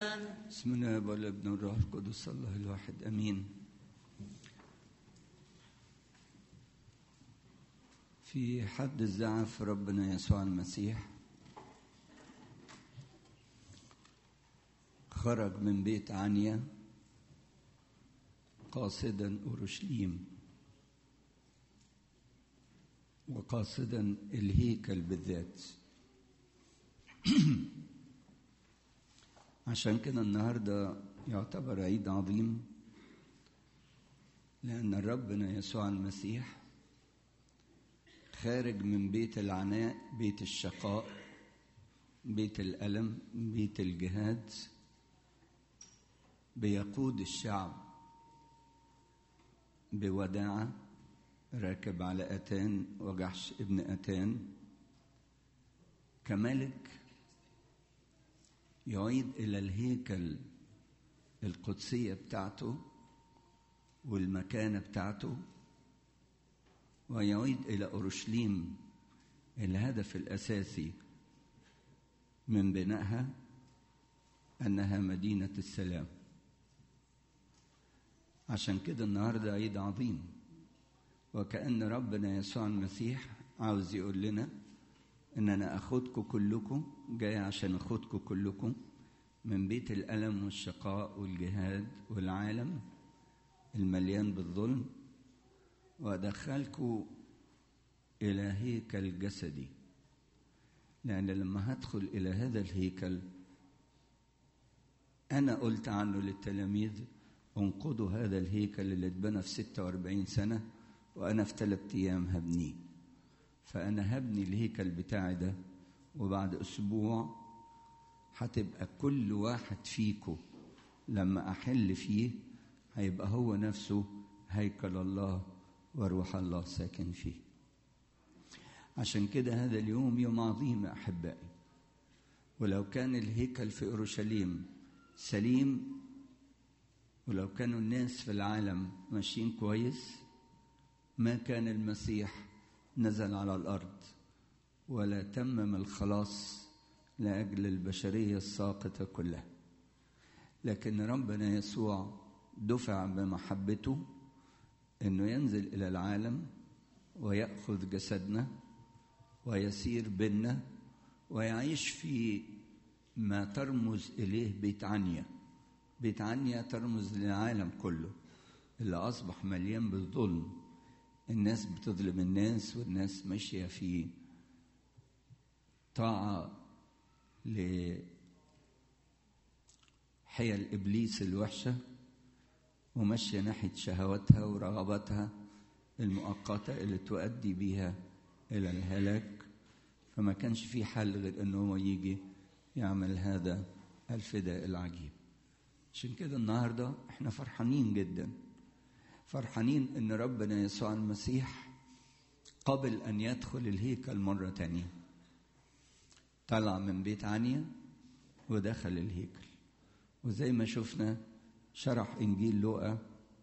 بسم الله والابن والروح القدس الله الواحد امين. في حد الزعف ربنا يسوع المسيح خرج من بيت عنيا قاصدا اورشليم وقاصدا الهيكل بالذات. عشان كده النهارده يعتبر عيد عظيم، لأن ربنا يسوع المسيح خارج من بيت العناء، بيت الشقاء، بيت الألم، بيت الجهاد، بيقود الشعب بوداعة، راكب على أتان وجحش ابن أتان كملك يعيد إلى الهيكل القدسية بتاعته والمكانة بتاعته، ويعيد إلى أورشليم الهدف الأساسي من بنائها أنها مدينة السلام. عشان كده النهاردة عيد عظيم، وكأن ربنا يسوع المسيح عاوز يقول لنا إن أنا أخدكم كلكم، جاي عشان أخدكم كلكم من بيت الألم والشقاء والجهاد والعالم المليان بالظلم، وأدخلكم إلى هيكل جسدي. لأن لما هدخل إلى هذا الهيكل، أنا قلت عنه للتلاميذ انقضوا هذا الهيكل اللي اتبنى في 46 سنة وأنا في 3 أيام هبنيه. فأنا هبني الهيكل بتاعي ده، وبعد أسبوع هتبقى كل واحد فيكم لما أحل فيه هيبقى هو نفسه هيكل الله وروح الله ساكن فيه. عشان كده هذا اليوم يوم عظيم يا أحبائي. ولو كان الهيكل في أورشليم سليم، ولو كانوا الناس في العالم ماشيين كويس، ما كان المسيح نزل على الأرض ولا تمم الخلاص لأجل البشرية الساقطة كلها. لكن ربنا يسوع دفع بمحبته أنه ينزل إلى العالم ويأخذ جسدنا ويسير بنا ويعيش في ما ترمز إليه بيت عنيا. بيت عنيا ترمز للعالم كله اللي أصبح مليان بالظلم. الناس بتظلم الناس، والناس ماشية في طاعة لحيل إبليس الوحشة، وماشية ناحية شهواتها ورغباتها المؤقتة اللي تؤدي بها إلى الهلاك. فما كانش في حل غير أنه هو يجي يعمل هذا الفداء العجيب. عشان كده النهاردة احنا فرحانين جدا، فرحانين ان ربنا يسوع المسيح قبل ان يدخل الهيكل مرة تانية. طلع من بيت عنيا ودخل الهيكل، وزي ما شفنا شرح انجيل لوقا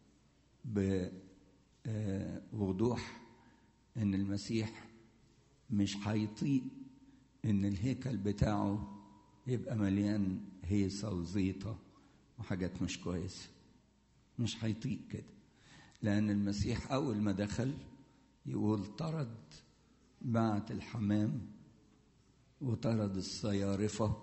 بوضوح ان المسيح مش هيطيق ان الهيكل بتاعه يبقى مليان هيصة وزيطة وحاجات مش كويسة. مش هيطيق كده، لأن المسيح أول ما دخل يقول طرد بعت الحمام وطرد الصيارفة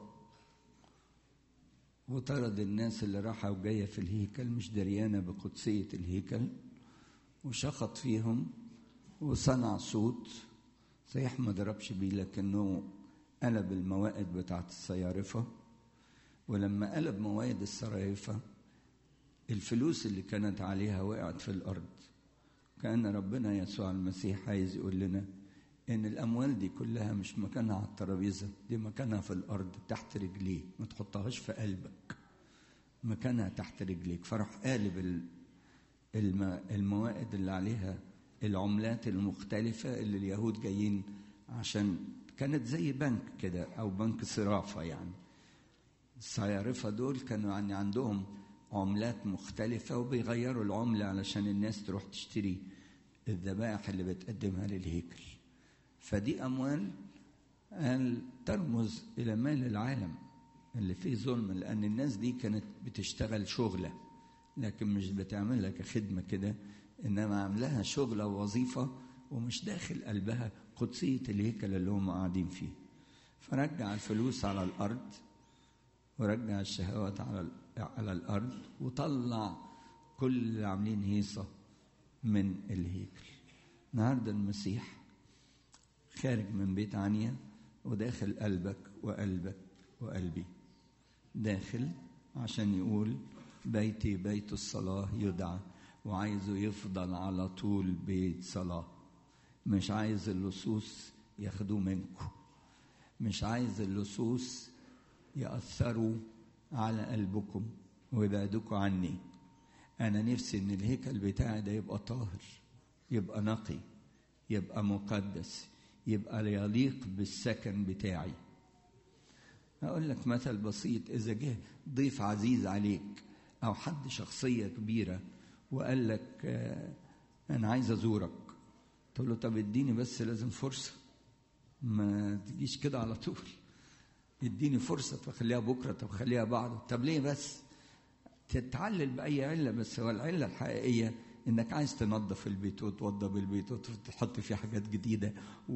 وطرد الناس اللي راحة وجاية في الهيكل مش دريانة بقدسية الهيكل، وشخط فيهم وصنع صوت. صحيح ما ضربش بيه، لكنه قلب الموائد بتاعت الصيارفة. ولما قلب موائد الصيارفة الفلوس اللي كانت عليها وقعت في الأرض. كأن ربنا يسوع المسيح عايز يقول لنا إن الأموال دي كلها مش مكانها على الترابيزة، دي مكانها في الأرض تحت رجليك، ما تحطهاش في قلبك، مكانها تحت رجليك. فرح قالب الموائد اللي عليها العملات المختلفة اللي اليهود جايين، عشان كانت زي بنك كده أو بنك صرافة. يعني الصيارفة دول كانوا يعني عندهم عملات مختلفة وبيغيروا العملة علشان الناس تروح تشتري الذبائح اللي بتقدمها للهيكل. فدي أموال ترمز إلى مال العالم، اللي فيه ظلم، لأن الناس دي كانت بتشتغل شغلة، لكن مش بتعملها كخدمة كده، إنما عاملاها شغلة ووظيفة، ومش داخل قلبها قدسية الهيكل اللي هم قاعدين فيه. فرجع الفلوس على الأرض، ورجع الشهوات على الأرض، وطلع كل اللي عاملين هيصة من الهيكل. النهارده المسيح خارج من بيت عنيا وداخل قلبك وقلبك وقلبي، داخل عشان يقول بيتي بيت الصلاة يدعى، وعايزه يفضل على طول بيت صلاة. مش عايز اللصوص ياخدوه منكم، مش عايز اللصوص يأثروا على قلبكم ويبعدوكوا عني. أنا نفسي إن الهيكل بتاعي ده يبقى طاهر، يبقى نقي، يبقى مقدس، يبقى يليق بالسكن بتاعي. أقول لك مثل بسيط، إذا جه ضيف عزيز عليك أو حد شخصية كبيرة وقال لك أنا عايز أزورك، تقول له طب اديني بس لازم فرصة، ما تجيش كده على طول، اديني فرصة، فخليها بكرة، طب خليها بعده، طب ليه بس؟ تتعلل بأي علة، بس هو العلة الحقيقية إنك عايز تنظف البيت وتوضب البيت وتحط فيه حاجات جديدة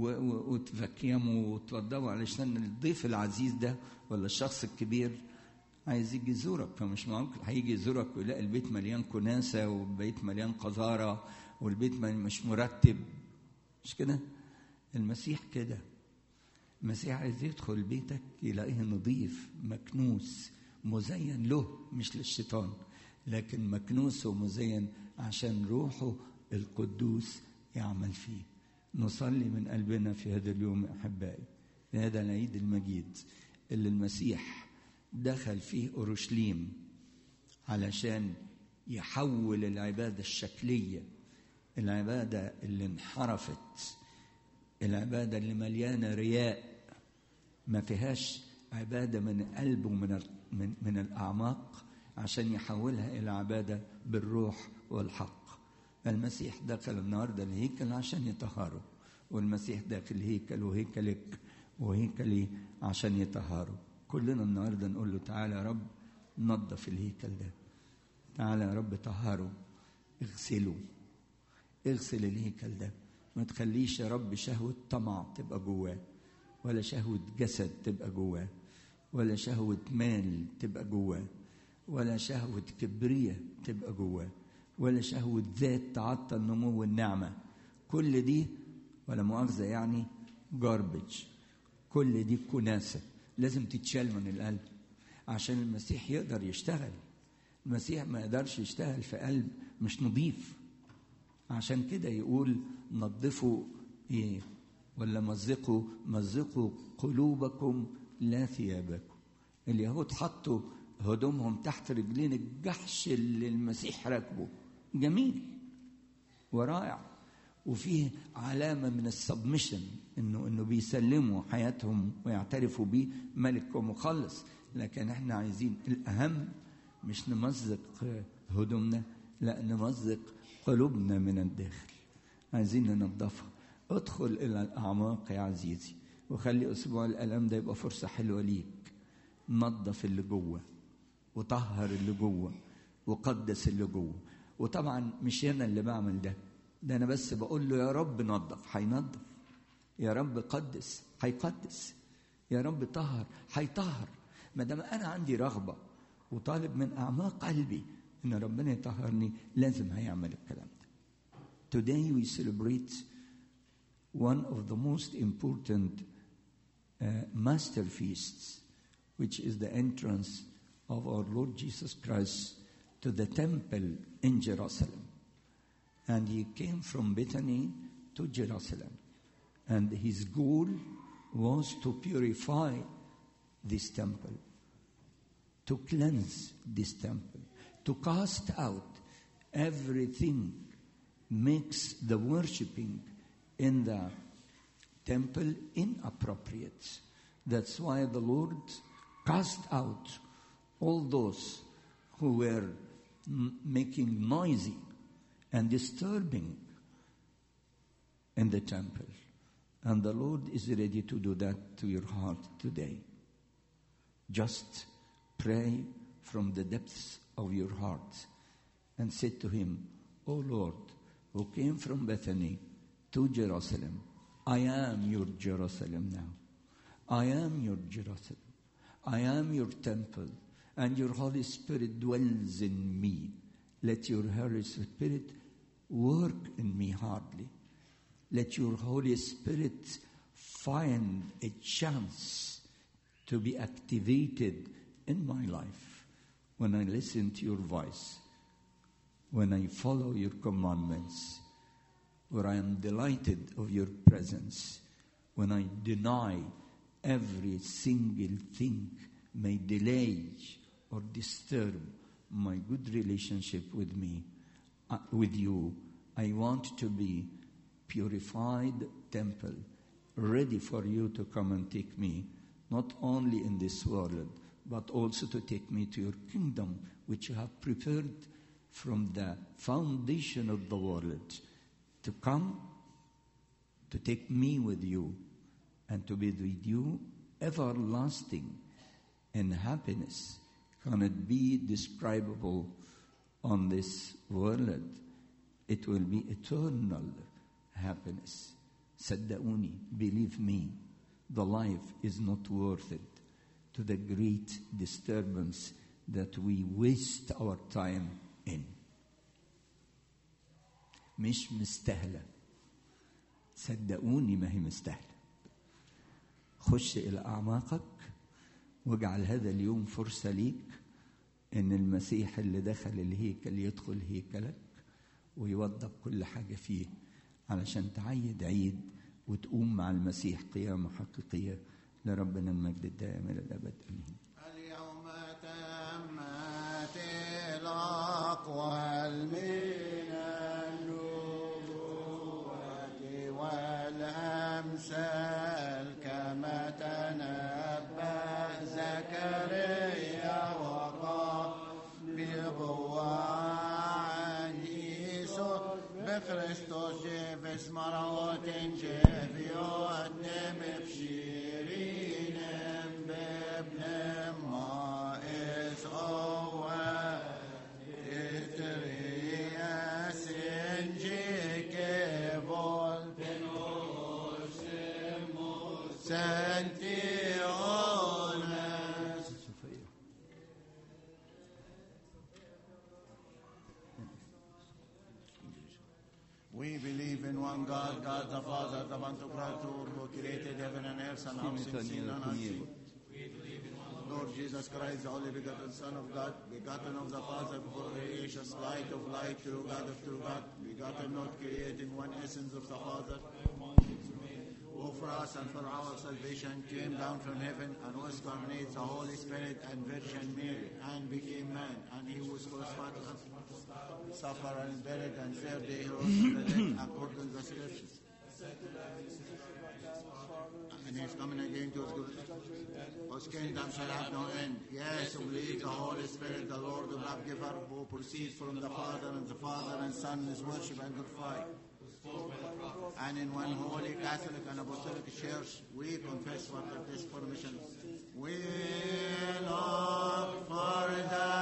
وتفكيمه وتوضبه، علشان الضيف العزيز ده ولا الشخص الكبير عايز يجي يزورك. فمش ممكن هيجي يزورك ويلاقي البيت مليان كناسة والبيت مليان قذارة والبيت مش مرتب. مش كده؟ المسيح كده، المسيح عايز يدخل بيتك يلاقيه نظيف مكنوس مزين له، مش للشيطان، لكن مكنوس ومزين عشان روحه القدوس يعمل فيه. نصلي من قلبنا في هذا اليوم أحبائي، في هذا العيد المجيد اللي المسيح دخل فيه أورشليم علشان يحول العبادة الشكلية، العبادة اللي انحرفت، العبادة اللي مليانة رياء، ما فيهاش عبادة من القلب ومن الأعماق، عشان يحولها إلى عبادة بالروح والحق. المسيح دخل النهاردة الهيكل عشان يطهره، والمسيح داخل هيكل وهيكلك وهيكلي عشان يطهره. كلنا النهاردة نقول له تعالى يا رب نظف الهيكل ده، تعالى يا رب طهره، اغسله، اغسل الهيكل ده. ما تخليش يا رب شهوة طمع تبقى جواه، ولا شهوة جسد تبقى جواه، ولا شهوة مال تبقى جواه، ولا شهوة كبرية تبقى جواه، ولا شهوة ذات تعطل نمو النعمة. كل دي ولا مؤاخذة يعني جاربج، كل دي كناسة لازم تتشال من القلب عشان المسيح يقدر يشتغل. المسيح ما يقدرش يشتغل في قلب مش نظيف. عشان كده يقول نظفوا ايه ولا مزقوا قلوبكم لا ثيابكم. اليهود حطوا هدومهم تحت رجلين الجحش اللي المسيح راكبه، جميل ورائع، وفيه علامة من السبمشن، انه بيسلموا حياتهم ويعترفوا بيه ملك ومخلص. لكن احنا عايزين الأهم مش نمزق هدومنا، لا نمزق قلوبنا من الداخل، عايزين ننظفها. ادخل إلى الأعماق يا عزيزي، وخلي أسبوع الألم ده يبقى فرصة حلوة ليك. نظف اللي جوه وطهر اللي جوه وقدس اللي جوه. وطبعا مش أنا اللي بعمل ده أنا بس بقول له يا رب نظف، هينظف. يا رب قدس، هيقدس. يا رب طهر، هيطهر. ما دام أنا عندي رغبة وطالب من أعماق قلبي إن ربنا يطهرني، لازم هيعمل الكلام ده. Today we celebrate one of the most important master feasts, which is the entrance of our Lord Jesus Christ to the temple in Jerusalem. And he came from Bethany to Jerusalem. And his goal was to purify this temple, to cleanse this temple, to cast out everything makes the worshiping in the temple inappropriate. That's why the Lord cast out all those who were making noisy and disturbing in the temple. And the Lord is ready to do that to your heart today. Just pray from the depths of your heart and say to him, "O Lord, who came from Bethany to Jerusalem, I am your Jerusalem now. I am your Jerusalem. I am your temple, and your Holy Spirit dwells in me. Let your Holy Spirit work in me hardly. Let your Holy Spirit find a chance to be activated in my life when I listen to your voice, when I follow your commandments, where I am delighted of your presence, when I deny every single thing may delay or disturb my good relationship with me, with you. I want to be purified temple, ready for you to come and take me, not only in this world, but also to take me to your kingdom, which you have prepared from the foundation of the world, to come, to take me with you, and to be with you everlasting in happiness cannot be describable on this world. It will be eternal happiness. صدقوني, believe me, the life is not worth it to the great disturbance that we waste our time in. مش مستاهلة. صدقوني ما هي مستاهلة. خش إلى أعماقك واجعل هذا اليوم فرصة ليك إن المسيح اللي دخل الهيكل يدخل هيكلك ويوضب كل حاجة فيه علشان تعيد عيد وتقوم مع المسيح قيامة حقيقية. لربنا المجد الدائم إلى الأبد آمين. اليوم تمت الأقوال من النبوة والأمثال كما تنبأ زكريا وقال بقوة عن يسوع بخريستوس جيفس مرات جيفي وقدم بشيرين بابن ما إسعوى إترياس إنجيك بولتنوس سنتيونس. We believe in one God, God the Father, the Pantocrator, who created heaven and earth and unseen and unseen. Lord Jesus Christ, the only begotten Son of God, begotten of the Father before creation, light of light, true God of true God, begotten, not created, one essence of the Father, who for us and for our salvation came down from heaven and was incarnate the Holy Spirit and Virgin Mary, and became man, and he was crucified, suffered and buried, and third day he rose from the dead according to the Scriptures. And he's coming again to his good. Whose kingdom shall have no end. Yes, who believe the Holy Spirit, the Lord of love giver, who proceeds from the Father, and the Father and Son is worshipped and glorified. And in one holy Catholic and Apostolic Church, we confess what this permission. We look for the